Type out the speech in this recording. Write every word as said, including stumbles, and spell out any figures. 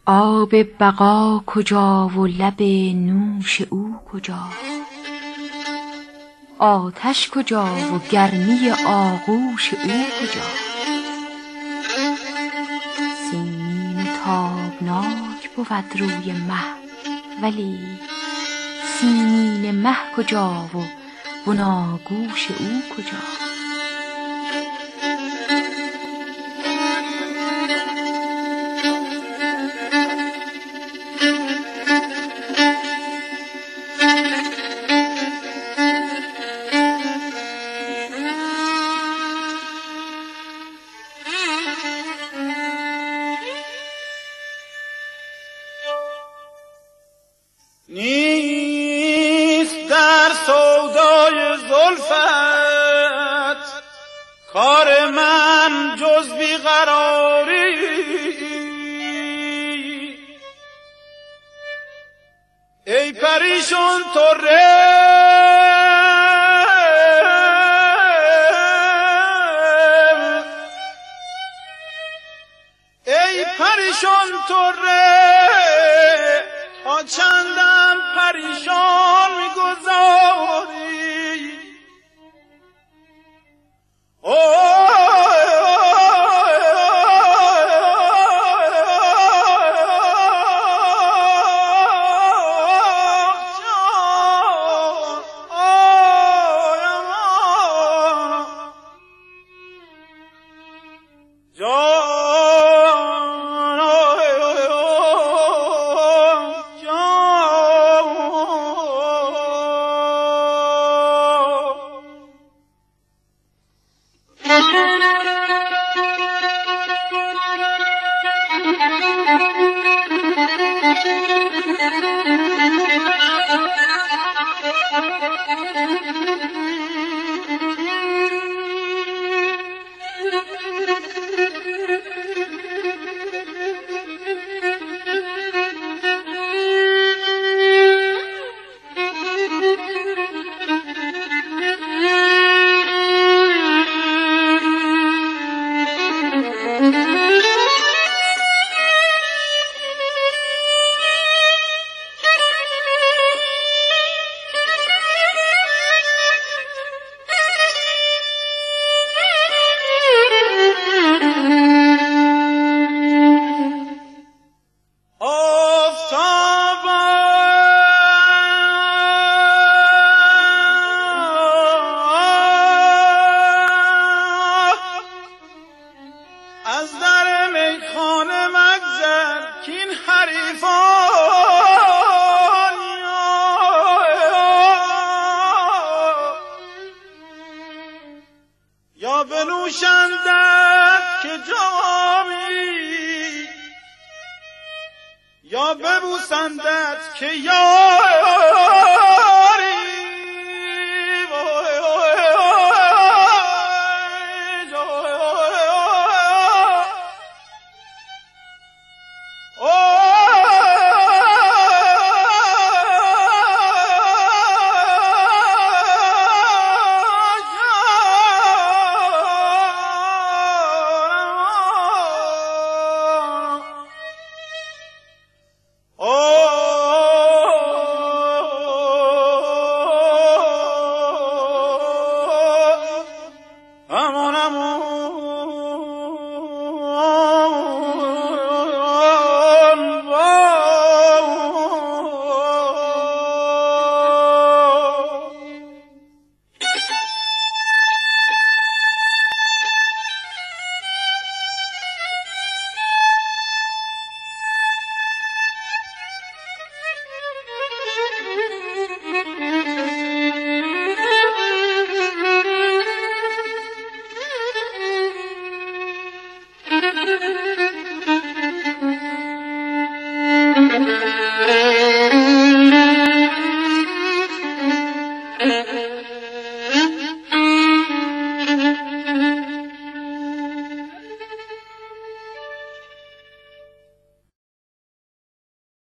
آب بقا کجا و لب نوش او کجا؟ آتش کجا و گرمی آغوش او کجا؟ سیمین تابناک بود روی مه، ولی سیمین مه کجا و بناگوش او کجا؟ نیست در سودای زلفت کار من جز بیقراری، ای پریشان طره ای پریشان طره تا چندم پریشان میگذاری. از در میخانه مگذر کین حریفان یا بنوشندت که جامی یا ببوسندت که یا